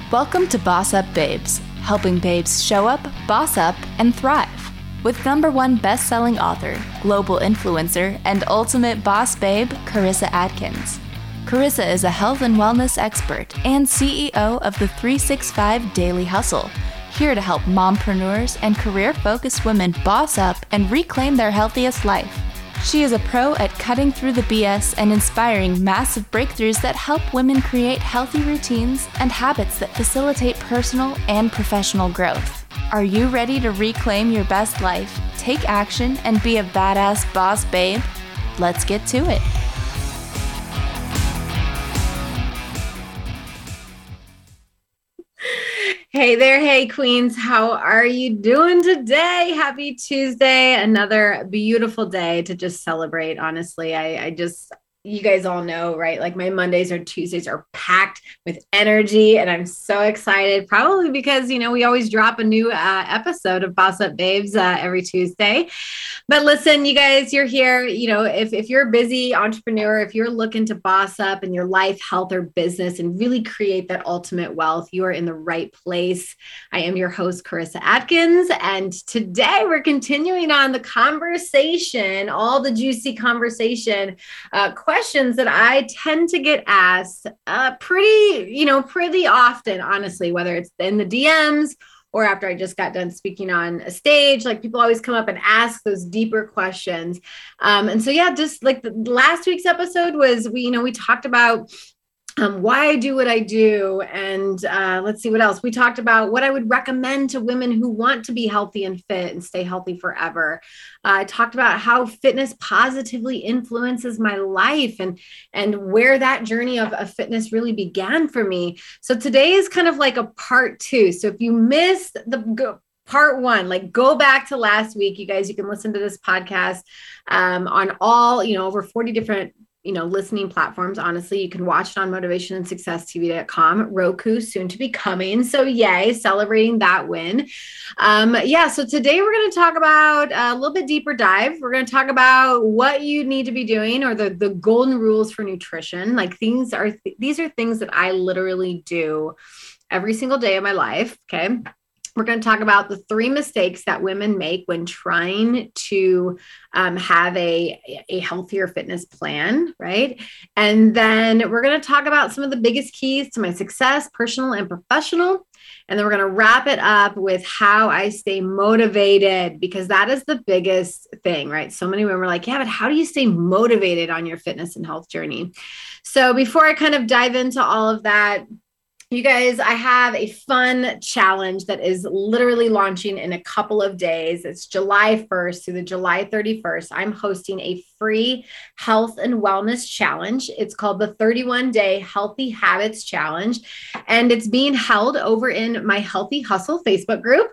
Welcome to Boss Up Babes, helping babes show up, boss up, and thrive. With #1 best-selling author, global influencer, and ultimate boss babe, Carissa Adkins. Carissa is a health and wellness expert and CEO of the 365 Daily Hustle, here to help mompreneurs and career-focused women boss up and reclaim their healthiest life. She is a pro at cutting through the BS and inspiring massive breakthroughs that help women create healthy routines and habits that facilitate personal and professional growth. Are you ready to reclaim your best life, take action, and be a badass boss babe? Let's get to it. Hey there, hey queens, how are you doing today? Happy Tuesday, another beautiful day to just celebrate. Honestly, you guys all know, right? Like my Mondays or Tuesdays are packed with energy and I'm so excited, probably because, we always drop a new episode of Boss Up Babes every Tuesday. But listen, you guys, you're here, if you're a busy entrepreneur, if you're looking to boss up in your life, health, or business and really create that ultimate wealth, you are in the right place. I am your host, Carissa Adkins. And today we're continuing on the conversation, all the juicy conversation, questions that I tend to get asked pretty often, honestly, whether it's in the DMs or after I just got done speaking on a stage. Like people always come up and ask those deeper questions. Just like the last week's episode was, we talked about why I do what I do. And let's see what else. We talked about what I would recommend to women who want to be healthy and fit and stay healthy forever. I talked about how fitness positively influences my life and where that journey of fitness really began for me. So today is kind of like a part 2. So if you missed the part 1, go back to last week, you guys, you can listen to this podcast on all, over 40 different listening platforms. Honestly, you can watch it on motivationandsuccesstv.com, Roku, soon to be coming. So yay, celebrating that win. So today we're going to talk about a little bit deeper dive. We're going to talk about what you need to be doing, or the golden rules for nutrition. These are things that I literally do every single day of my life. Okay. We're going to talk about the 3 mistakes that women make when trying to have a healthier fitness plan, right? And then we're going to talk about some of the biggest keys to my success, personal and professional. And then we're going to wrap it up with how I stay motivated, because that is the biggest thing, right? So many women are like, yeah, but how do you stay motivated on your fitness and health journey? So before I kind of dive into all of that, you guys, I have a fun challenge that is literally launching in a couple of days. It's July 1st through the July 31st. I'm hosting a free health and wellness challenge. It's called the 31-Day Healthy Habits Challenge, and it's being held over in my Healthy Hustle Facebook group.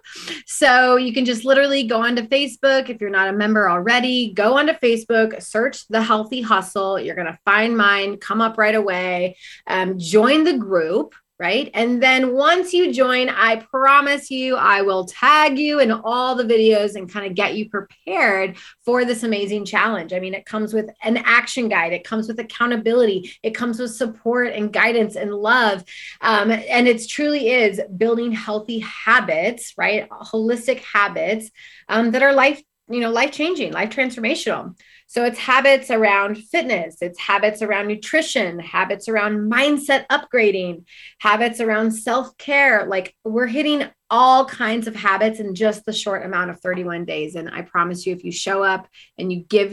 So you can just literally go onto Facebook. If you're not a member already, go onto Facebook, search the Healthy Hustle. You're going to find mine, come up right away, join the group. Right. And then once you join, I promise you, I will tag you in all the videos and kind of get you prepared for this amazing challenge. I mean, it comes with an action guide. It comes with accountability. It comes with support and guidance and love. And it truly is building healthy habits, right? Holistic habits that are life-changing, life transformational. So it's habits around fitness, it's habits around nutrition, habits around mindset upgrading, habits around self-care. We're hitting all kinds of habits in just the short amount of 31 days. And I promise you, if you show up and you give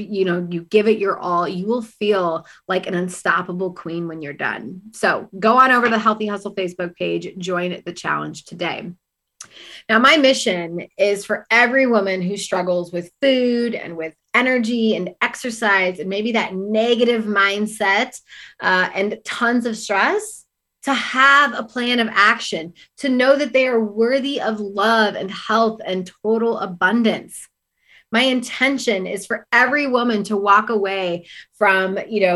it your all, you will feel like an unstoppable queen when you're done. So go on over to the Healthy Hustle Facebook page, join the challenge today. Now, my mission is for every woman who struggles with food and with energy and exercise and maybe that negative mindset and tons of stress, to have a plan of action, to know that they are worthy of love and health and total abundance. My intention is for every woman to walk away from,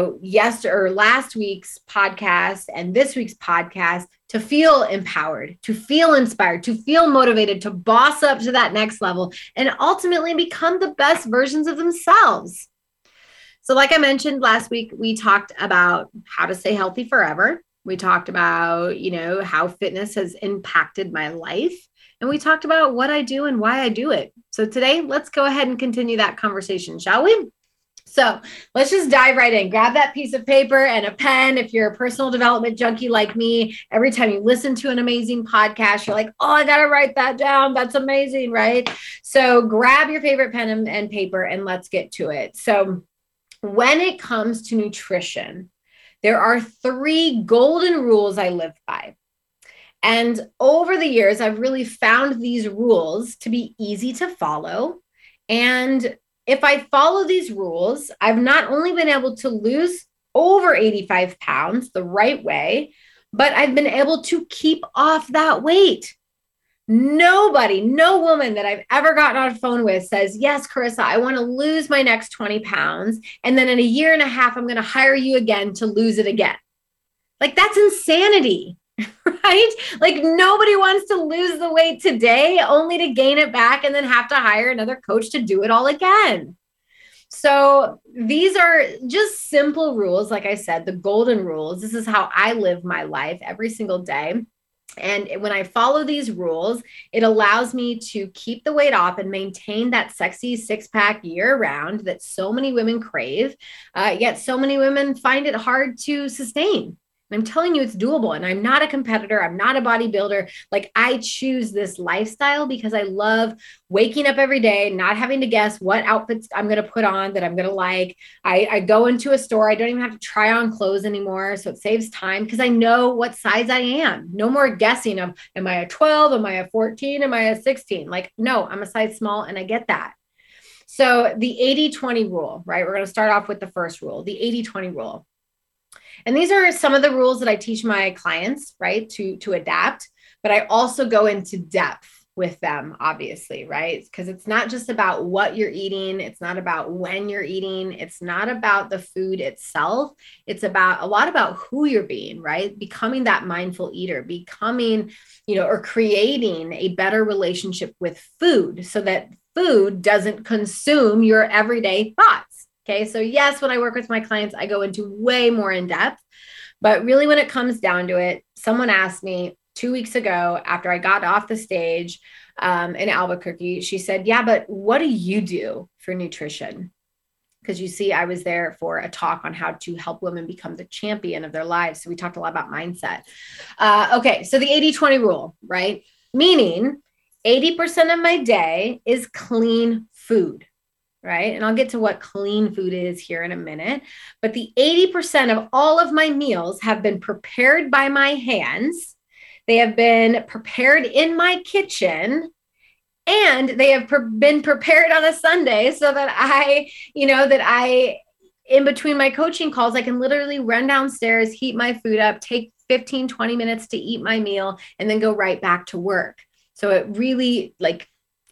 last week's podcast and this week's podcast to feel empowered, to feel inspired, to feel motivated, to boss up to that next level and ultimately become the best versions of themselves. So like I mentioned last week, we talked about how to stay healthy forever. We talked about, how fitness has impacted my life. And we talked about what I do and why I do it. So today, let's go ahead and continue that conversation, shall we? So let's just dive right in. Grab that piece of paper and a pen. If you're a personal development junkie like me, every time you listen to an amazing podcast, you're like, oh, I got to write that down. That's amazing, right? So grab your favorite pen and paper and let's get to it. So when it comes to nutrition, there are 3 golden rules I live by. And over the years, I've really found these rules to be easy to follow. And if I follow these rules, I've not only been able to lose over 85 pounds the right way, but I've been able to keep off that weight. Nobody, no woman that I've ever gotten on a phone with says, yes, Carissa, I want to lose my next 20 pounds. And then in a year and a half, I'm going to hire you again to lose it again. Like, that's insanity, right? Like, nobody wants to lose the weight today only to gain it back and then have to hire another coach to do it all again. So these are just simple rules. Like I said, the golden rules. This is how I live my life every single day. And when I follow these rules, it allows me to keep the weight off and maintain that sexy 6-pack year round that so many women crave, yet so many women find it hard to sustain. I'm telling you, it's doable. And I'm not a competitor. I'm not a bodybuilder. Like, I choose this lifestyle because I love waking up every day, not having to guess what outfits I'm going to put on that I'm going to like. I go into a store. I don't even have to try on clothes anymore. So it saves time because I know what size I am. No more guessing of, am I a 12? Am I a 14? Am I a 16? Like, no, I'm a size small and I get that. So the 80-20 rule, right? We're going to start off with the first rule, the 80-20 rule. And these are some of the rules that I teach my clients, right, to adapt, but I also go into depth with them, obviously, right? Because it's not just about what you're eating. It's not about when you're eating. It's not about the food itself. It's about a lot about who you're being, right? Becoming that mindful eater, becoming, or creating a better relationship with food so that food doesn't consume your everyday thoughts. Okay. So yes, when I work with my clients, I go into way more in depth, but really when it comes down to it, someone asked me 2 weeks ago after I got off the stage in Albuquerque, she said, yeah, but what do you do for nutrition? Because you see, I was there for a talk on how to help women become the champion of their lives. So we talked a lot about mindset. Okay. So the 80-20 rule, right? Meaning 80% of my day is clean food. Right? And I'll get to what clean food is here in a minute. But the 80% of all of my meals have been prepared by my hands. They have been prepared in my kitchen. And they have been prepared on a Sunday so that I, in between my coaching calls, I can literally run downstairs, heat my food up, take 15, 20 minutes to eat my meal, and then go right back to work. So it really, like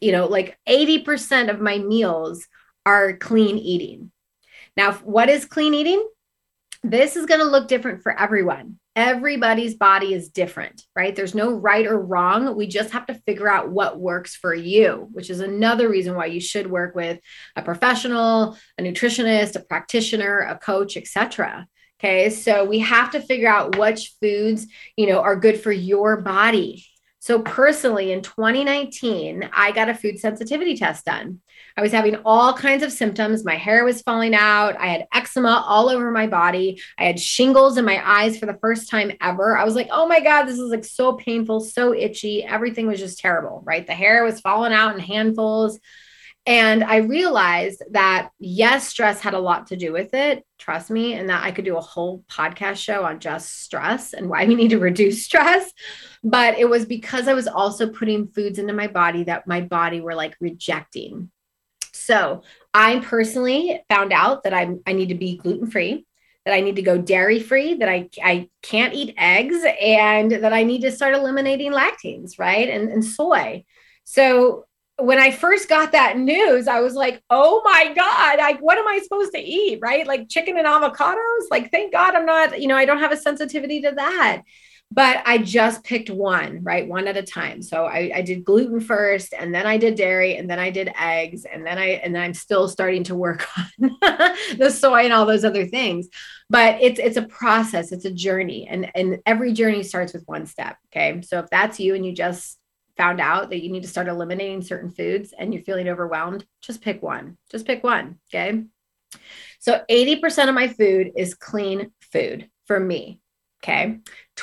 80% of my meals are clean eating. Now, what is clean eating? This is going to look different for everyone. Everybody's body is different, right? There's no right or wrong. We just have to figure out what works for you, which is another reason why you should work with a professional, a nutritionist, a practitioner, a coach, etc. Okay. So we have to figure out which foods, are good for your body. So personally, in 2019, I got a food sensitivity test done. I was having all kinds of symptoms. My hair was falling out. I had eczema all over my body. I had shingles in my eyes for the first time ever. I was like, oh my God, this is like so painful, so itchy. Everything was just terrible, right? The hair was falling out in handfuls. And I realized that, yes, stress had a lot to do with it. Trust me. And that I could do a whole podcast show on just stress and why we need to reduce stress. But it was because I was also putting foods into my body that my body were like rejecting. So I personally found out that I need to be gluten-free, that I need to go dairy-free, that I can't eat eggs, and that I need to start eliminating lactains, right? And soy. So when I first got that news, I was like, oh my God, what am I supposed to eat? Right? Like chicken and avocados? Like, thank God I'm not, I don't have a sensitivity to that. but I just picked one, right? One at a time. So I did gluten first, and then I did dairy, and then I did eggs, and then I'm still starting to work on the soy and all those other things. But it's a process, it's a journey, and every journey starts with one step. Okay. So if that's you and you just found out that you need to start eliminating certain foods and you're feeling overwhelmed, just pick one. Just pick one. Okay. So 80% of my food is clean food for me. Okay.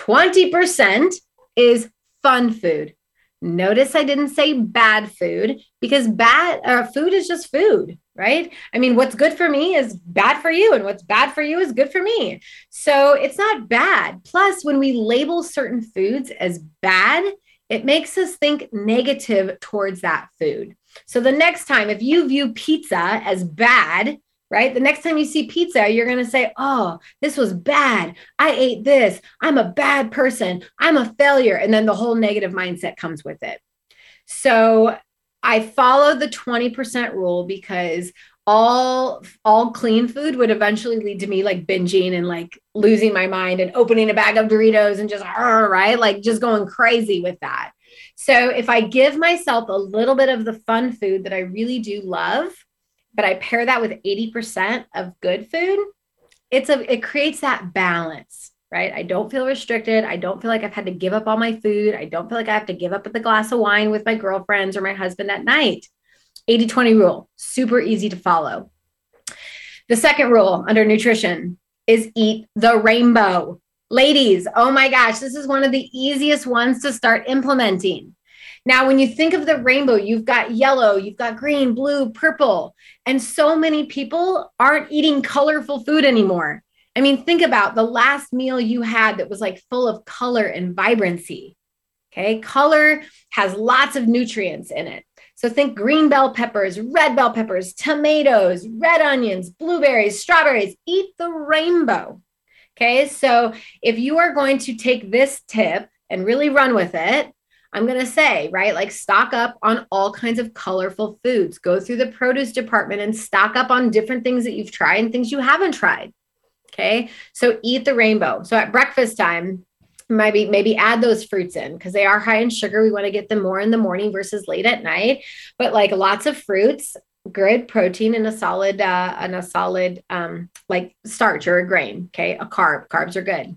20% is fun food. Notice I didn't say bad food, because bad food is just food, right? I mean, what's good for me is bad for you, and what's bad for you is good for me. So it's not bad. Plus, when we label certain foods as bad, it makes us think negative towards that food. So the next time, if you view pizza as bad, right? The next time you see pizza, you're going to say, oh, this was bad. I ate this. I'm a bad person. I'm a failure. And then the whole negative mindset comes with it. So I followed the 20% rule because all clean food would eventually lead to me like binging and like losing my mind and opening a bag of Doritos and just, right? Like just going crazy with that. So if I give myself a little bit of the fun food that I really do love, but I pair that with 80% of good food, it creates that balance, right? I don't feel restricted. I don't feel like I've had to give up all my food. I don't feel like I have to give up the glass of wine with my girlfriends or my husband at night. 80-20 rule, super easy to follow. The second rule under nutrition is eat the rainbow. Ladies, oh my gosh, this is one of the easiest ones to start implementing. Now, when you think of the rainbow, you've got yellow, you've got green, blue, purple, and so many people aren't eating colorful food anymore. I mean, think about the last meal you had that was like full of color and vibrancy. Okay. Color has lots of nutrients in it. So think green bell peppers, red bell peppers, tomatoes, red onions, blueberries, strawberries, eat the rainbow. Okay. So if you are going to take this tip and really run with it, I'm going to say, right, like stock up on all kinds of colorful foods. Go through the produce department and stock up on different things that you've tried and things you haven't tried. Okay. So eat the rainbow. So at breakfast time, maybe add those fruits in because they are high in sugar. We want to get them more in the morning versus late at night, but like lots of fruits, good protein in a solid like starch or a grain. Okay. Carbs are good.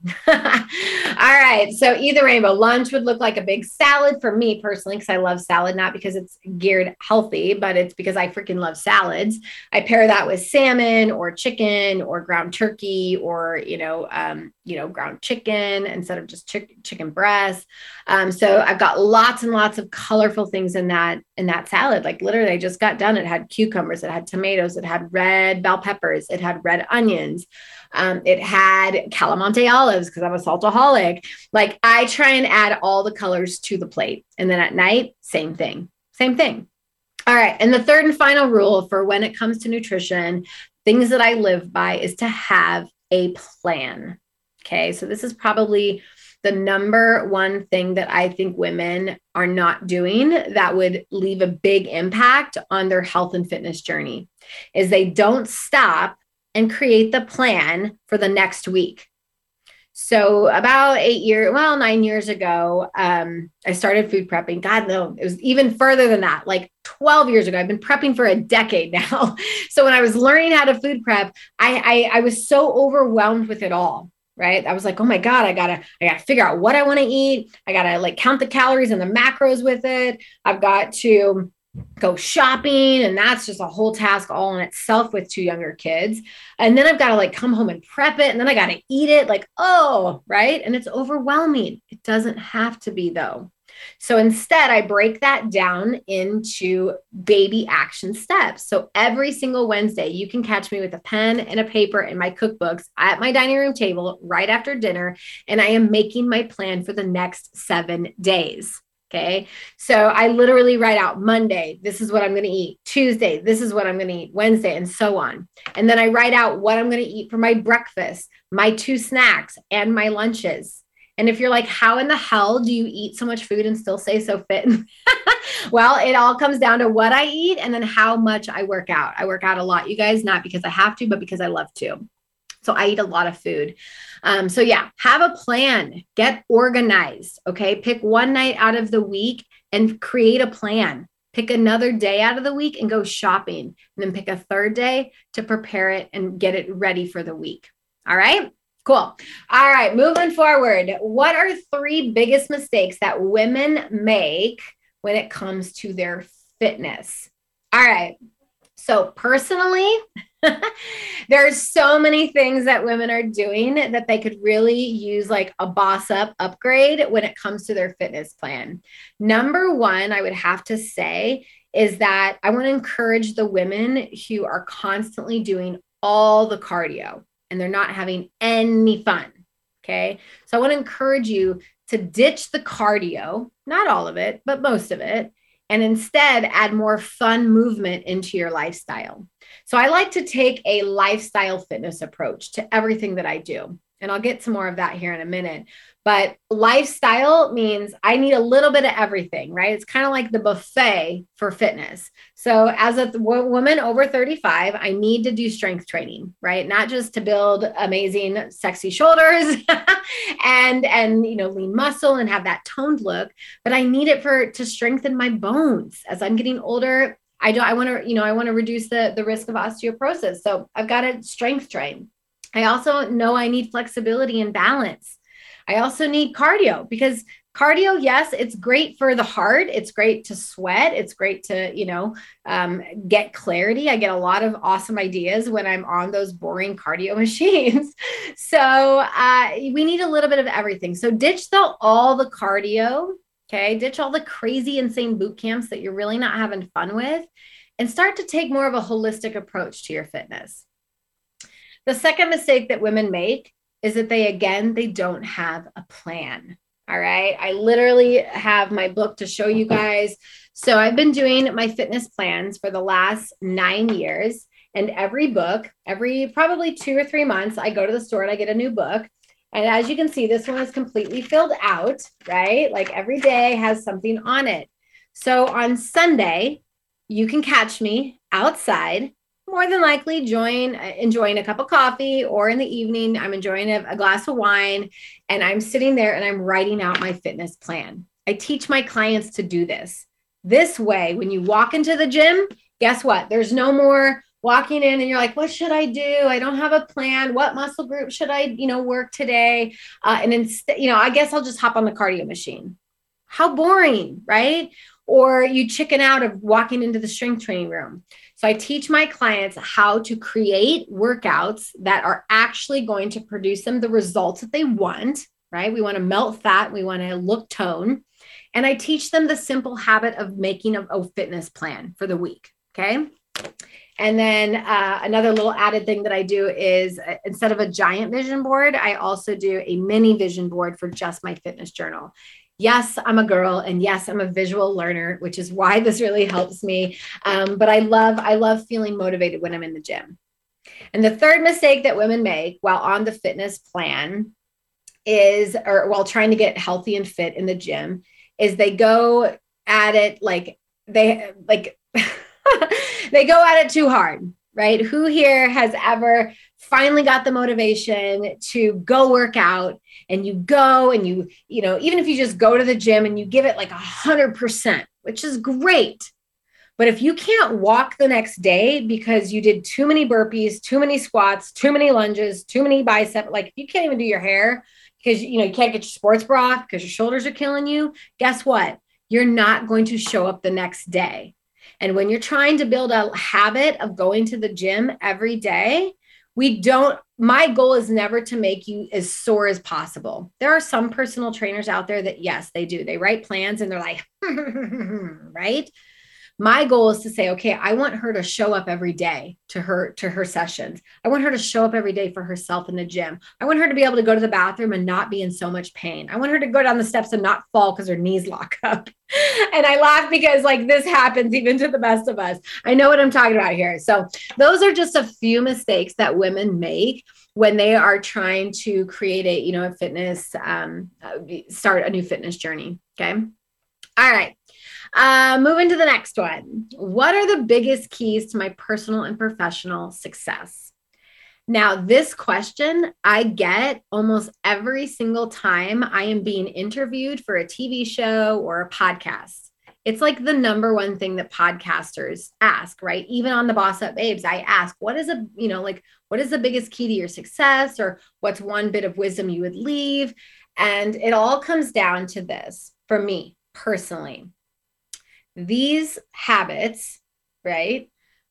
All right. So eat the rainbow. Lunch would look like a big salad for me personally, because I love salad, not because it's geared healthy, but it's because I freaking love salads. I pair that with salmon or chicken or ground turkey or, ground chicken instead of just chicken breast. So I've got lots and lots of colorful things in that salad. Like literally I just got done. It had cucumbers, it had tomatoes, it had red bell peppers, it had red onions. It had Calamonte olives because I'm a saltaholic. Like I try and add all the colors to the plate. And then at night, same thing. All right. And the third and final rule for when it comes to nutrition, things that I live by is to have a plan. Okay. So this is probably the number one thing that I think women are not doing that would leave a big impact on their health and fitness journey is they don't stop and create the plan for the next week. So about 9 years ago, I started food prepping. God, no, it was even further than that, like 12 years ago. I've been prepping for a decade now. So when I was learning how to food prep, I was so overwhelmed with it all. Right. I was like, oh my God, I gotta figure out what I want to eat. I gotta like count the calories and the macros with it. I've got to go shopping. And that's just a whole task all in itself with 2 younger kids. And then I've got to like come home and prep it. And then I got to eat it like, oh, right. And it's overwhelming. It doesn't have to be though. So instead, I break that down into baby action steps. So every single Wednesday, you can catch me with a pen and a paper and my cookbooks at my dining room table right after dinner. And I am making my plan for the next 7 days. Okay. So I literally write out Monday, this is what I'm going to eat. Tuesday, this is what I'm going to eat. Wednesday, and so on. And then I write out what I'm going to eat for my breakfast, my 2 snacks, and my lunches. And if you're like, how in the hell do you eat so much food and still stay so fit? Well, it all comes down to what I eat and then how much I work out. I work out a lot, you guys, not because I have to, but because I love to. So I eat a lot of food. So yeah, have a plan, get organized. Okay. Pick one night out of the week and create a plan. Pick another day out of the week and go shopping, and then pick a third day to prepare it and get it ready for the week. All right. Cool. All right. Moving forward. What are 3 biggest mistakes that women make when it comes to their fitness? All right. So personally, there's so many things that women are doing that they could really use like a boss up upgrade when it comes to their fitness plan. Number one, I would have to say is that I want to encourage the women who are constantly doing all the cardio and they're not having any fun. Okay. So I want to encourage you to ditch the cardio, not all of it, but most of it, and instead add more fun movement into your lifestyle. So I like to take a lifestyle fitness approach to everything that I do. And I'll get some more of that here in a minute. But lifestyle means I need a little bit of everything, right? It's kind of like the buffet for fitness. So as a woman over 35, I need to do strength training, right? Not just to build amazing, sexy shoulders and lean muscle and have that toned look, but I need it to strengthen my bones. As I'm getting older, I want to reduce the risk of osteoporosis. So I've got to strength train. I also know I need flexibility and balance. I also need cardio because cardio, yes, it's great for the heart. It's great to sweat. It's great to, get clarity. I get a lot of awesome ideas when I'm on those boring cardio machines. So we need a little bit of everything. So ditch all the cardio. Okay. Ditch all the crazy, insane boot camps that you're really not having fun with and start to take more of a holistic approach to your fitness. The second mistake that women make is that they don't have a plan. All right. I literally have my book to show you guys. So I've been doing my fitness plans for the last 9 years. And every probably 2 or 3 months, I go to the store and I get a new book. And as you can see, this one is completely filled out, right? Like every day has something on it. So on Sunday, you can catch me outside, more than likely enjoying a cup of coffee, or in the evening, I'm enjoying a glass of wine and I'm sitting there and I'm writing out my fitness plan. I teach my clients to do this. This way, when you walk into the gym, guess what? There's no more walking in and you're like, what should I do? I don't have a plan. What muscle group should I, work today? And instead, I guess I'll just hop on the cardio machine. How boring, right? Or you chicken out of walking into the strength training room. So I teach my clients how to create workouts that are actually going to produce them the results that they want, right? We want to melt fat. We want to look tone. And I teach them the simple habit of making a fitness plan for the week. Okay. And then another little added thing that I do is instead of a giant vision board, I also do a mini vision board for just my fitness journal. Yes, I'm a girl, and yes, I'm a visual learner, which is why this really helps me. But I love feeling motivated when I'm in the gym. And the third mistake that women make while on the fitness plan or while trying to get healthy and fit in the gym, is they go at it they go at it too hard, right? Who here has ever finally got the motivation to go work out, and you go and even if you just go to the gym and you give it like 100%, which is great. But if you can't walk the next day because you did too many burpees, too many squats, too many lunges, too many bicep, like if you can't even do your hair because, you can't get your sports bra off because your shoulders are killing you, guess what? You're not going to show up the next day. And when you're trying to build a habit of going to the gym every day, my goal is never to make you as sore as possible. There are some personal trainers out there that, yes, they do. They write plans and they're like, right? My goal is to say, okay, I want her to show up every day to her sessions. I want her to show up every day for herself in the gym. I want her to be able to go to the bathroom and not be in so much pain. I want her to go down the steps and not fall because her knees lock up. And I laugh because this happens even to the best of us. I know what I'm talking about here. So those are just a few mistakes that women make when they are trying to create a fitness, start a new fitness journey. Okay. All right. Moving to the next one. What are the biggest keys to my personal and professional success? Now, this question I get almost every single time I am being interviewed for a TV show or a podcast. It's like the number one thing that podcasters ask, right? Even on the Boss Up Babes, I ask, what is what is the biggest key to your success? Or what's one bit of wisdom you would leave? And it all comes down to this for me personally. These habits, right,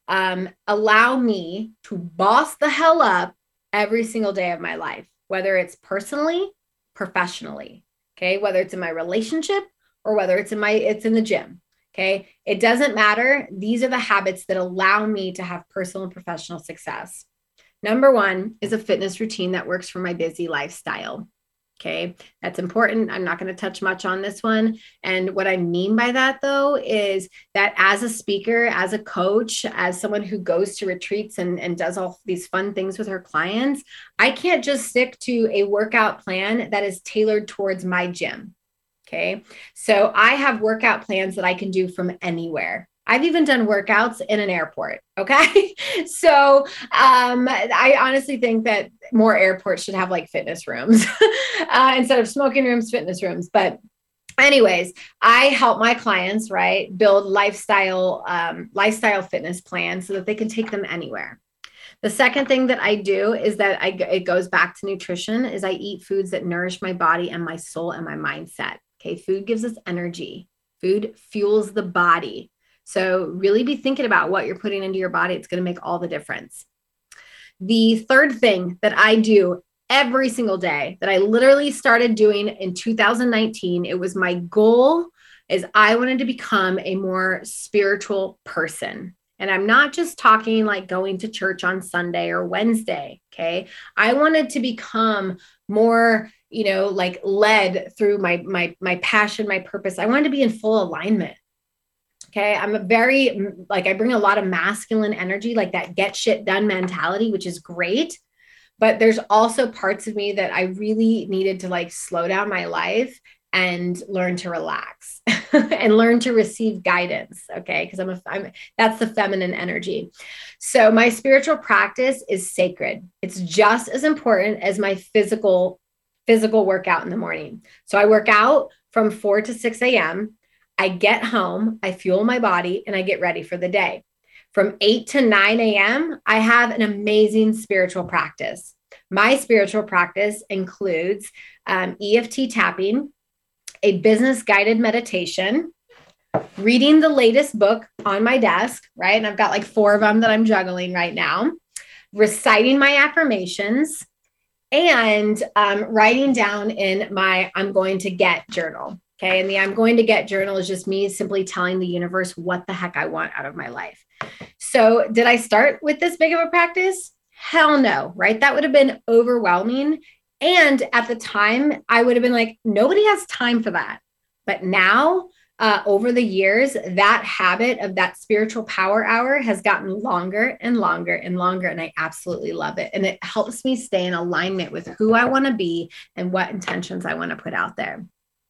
allow me to boss the hell up every single day of my life, whether it's personally, professionally, okay, whether it's in my relationship or whether it's in the gym, okay, it doesn't matter. These are the habits that allow me to have personal and professional success. Number one is a fitness routine that works for my busy lifestyle. Okay, that's important. I'm not going to touch much on this one. And what I mean by that, though, is that as a speaker, as a coach, as someone who goes to retreats and does all these fun things with her clients, I can't just stick to a workout plan that is tailored towards my gym. Okay, so I have workout plans that I can do from anywhere. I've even done workouts in an airport. Okay. So I honestly think that more airports should have like fitness rooms instead of smoking rooms, fitness rooms. But anyways, I help my clients, right, build lifestyle fitness plans so that they can take them anywhere. The second thing that I do is that it goes back to nutrition, is I eat foods that nourish my body and my soul and my mindset. Okay. Food gives us energy. Food fuels the body. So really be thinking about what you're putting into your body. It's going to make all the difference. The third thing that I do every single day that I literally started doing in 2019, it was my goal, is I wanted to become a more spiritual person. And I'm not just talking like going to church on Sunday or Wednesday. Okay. I wanted to become more, like led through my passion, my purpose. I wanted to be in full alignment. Okay. I bring a lot of masculine energy, like that get shit done mentality, which is great. But there's also parts of me that I really needed to like slow down my life and learn to relax and learn to receive guidance. Okay. Because that's the feminine energy. So my spiritual practice is sacred. It's just as important as my physical workout in the morning. So I work out from 4 to 6 a.m. I get home, I fuel my body, and I get ready for the day. From 8 to 9 a.m., I have an amazing spiritual practice. My spiritual practice includes EFT tapping, a business guided meditation, reading the latest book on my desk, right? And I've got like 4 of them that I'm juggling right now, reciting my affirmations, and writing down in my I'm going to get journal. Okay. And the I'm going to get journal is just me simply telling the universe what the heck I want out of my life. So did I start with this big of a practice? Hell no, right? That would have been overwhelming. And at the time, I would have been like, nobody has time for that. But now, over the years, that habit of that spiritual power hour has gotten longer and longer and longer. And I absolutely love it. And it helps me stay in alignment with who I want to be and what intentions I want to put out there.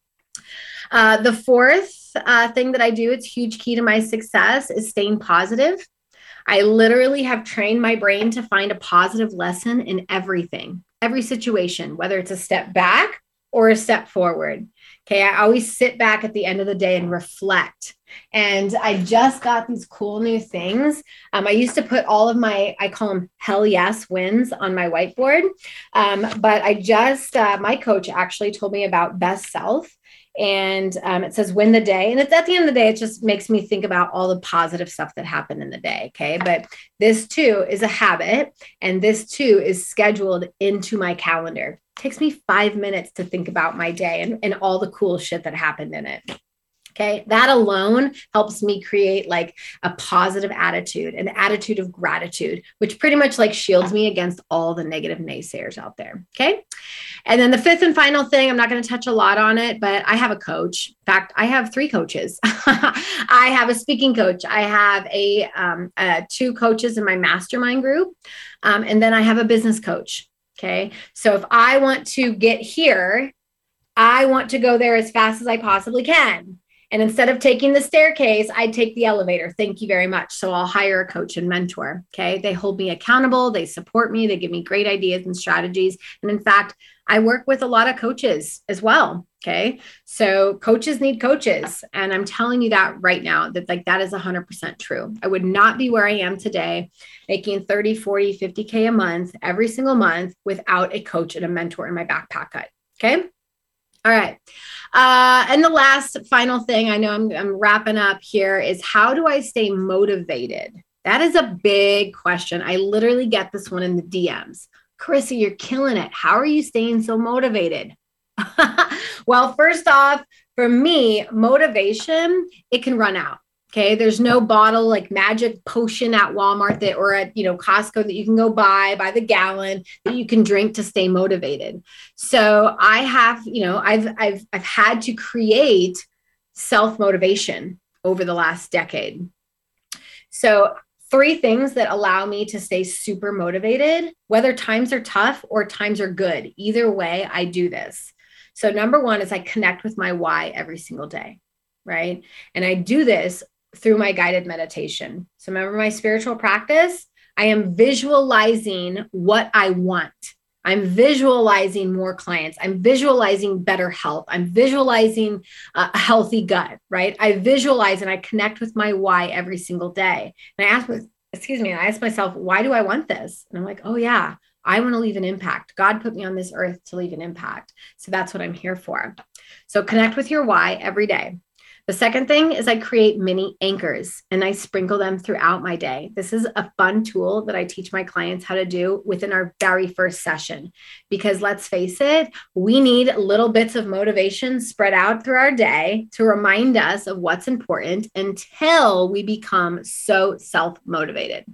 The fourth thing that I do, it's a huge key to my success, is staying positive. I literally have trained my brain to find a positive lesson in everything, every situation, whether it's a step back or a step forward. Okay. I always sit back at the end of the day and reflect. And I just got these cool new things. I used to put all of I call them hell yes wins on my whiteboard. But my coach actually told me about Best Self. And it says win the day. And it's at the end of the day, it just makes me think about all the positive stuff that happened in the day. Okay. But this too is a habit. And this too is scheduled into my calendar. It takes me 5 minutes to think about my day and all the cool shit that happened in it. Okay. That alone helps me create like a positive attitude, an attitude of gratitude, which pretty much like shields me against all the negative naysayers out there. Okay. And then the fifth and final thing, I'm not going to touch a lot on it, but I have a coach. In fact, I have 3 coaches. I have a speaking coach. I have 2 coaches in my mastermind group. And then I have a business coach. Okay. So if I want to get here, I want to go there as fast as I possibly can. And instead of taking the staircase, I take the elevator. Thank you very much. So I'll hire a coach and mentor. Okay. They hold me accountable. They support me. They give me great ideas and strategies. And in fact, I work with a lot of coaches as well. Okay. So coaches need coaches. And I'm telling you that right now, that that is 100% true. I would not be where I am today, making 30, 40, 50K a month, every single month without a coach and a mentor in my back pocket. Okay. All right. And the last final thing, I know I'm wrapping up here, is how do I stay motivated? That is a big question. I literally get this one in the DMs. Carissa, you're killing it. How are you staying so motivated? Well, first off, for me, motivation, it can run out. Okay. There's no bottle like magic potion at Walmart or at, Costco that you can go buy by the gallon that you can drink to stay motivated. So I have, I've had to create self-motivation over the last decade. So 3 things that allow me to stay super motivated, whether times are tough or times are good. Either way, I do this. So number 1 is I connect with my why every single day, right? And I do this through my guided meditation. So remember my spiritual practice? I am visualizing what I want. I'm visualizing more clients. I'm visualizing better health. I'm visualizing a healthy gut, right? I visualize and I connect with my why every single day. And I ask myself, why do I want this? And I'm like, oh yeah, I want to leave an impact. God put me on this earth to leave an impact. So that's what I'm here for. So connect with your why every day. The second thing is I create mini anchors and I sprinkle them throughout my day. This is a fun tool that I teach my clients how to do within our very first session, because let's face it, we need little bits of motivation spread out through our day to remind us of what's important until we become so self-motivated.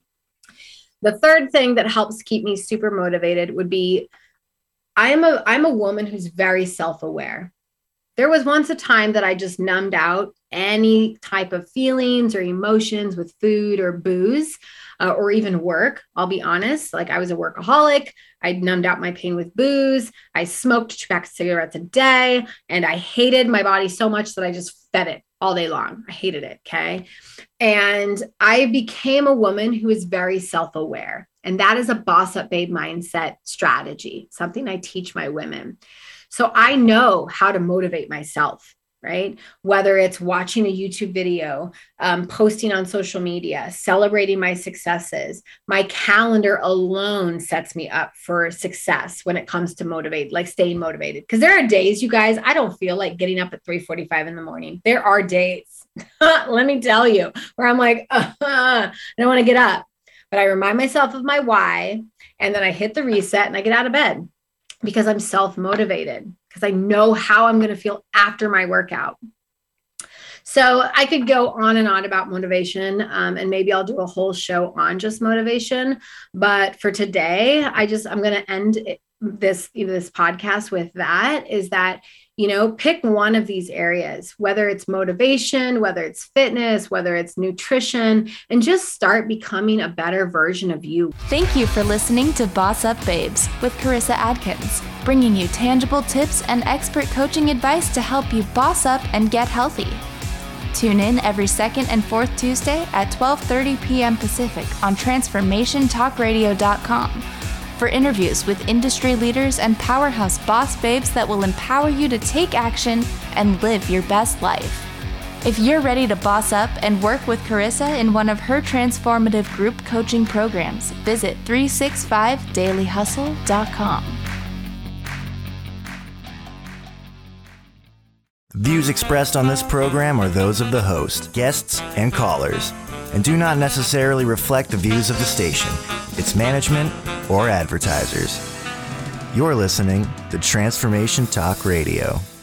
The third thing that helps keep me super motivated would be I'm a woman who's very self-aware. There was once a time that I just numbed out any type of feelings or emotions with food or booze or even work. I'll be honest, I was a workaholic. I numbed out my pain with booze. I smoked 2 packs of cigarettes a day, and I hated my body so much that I just fed it all day long. I hated it. Okay. And I became a woman who is very self-aware. And that is a boss up babe mindset strategy, something I teach my women. So I know how to motivate myself, right? Whether it's watching a YouTube video, posting on social media, celebrating my successes, my calendar alone sets me up for success when it comes to staying motivated. Because there are days, you guys, I don't feel like getting up at 3:45 in the morning. There are days, let me tell you, where I'm like, I don't want to get up. But I remind myself of my why, and then I hit the reset and I get out of bed. Because I'm self-motivated, because I know how I'm going to feel after my workout. So I could go on and on about motivation, and maybe I'll do a whole show on just motivation. But for today, I'm going to end this podcast with that, is that, pick one of these areas, whether it's motivation, whether it's fitness, whether it's nutrition, and just start becoming a better version of you. Thank you for listening to Boss Up Babes with Carissa Adkins, bringing you tangible tips and expert coaching advice to help you boss up and get healthy. Tune in every second and fourth Tuesday at 12:30 p.m. Pacific on TransformationTalkRadio.com. for interviews with industry leaders and powerhouse boss babes that will empower you to take action and live your best life. If you're ready to boss up and work with Carissa in one of her transformative group coaching programs, visit 365dailyhustle.com. Views expressed on this program are those of the host, guests, and callers, and do not necessarily reflect the views of the station, its management, or advertisers. You're listening to Transformation Talk Radio.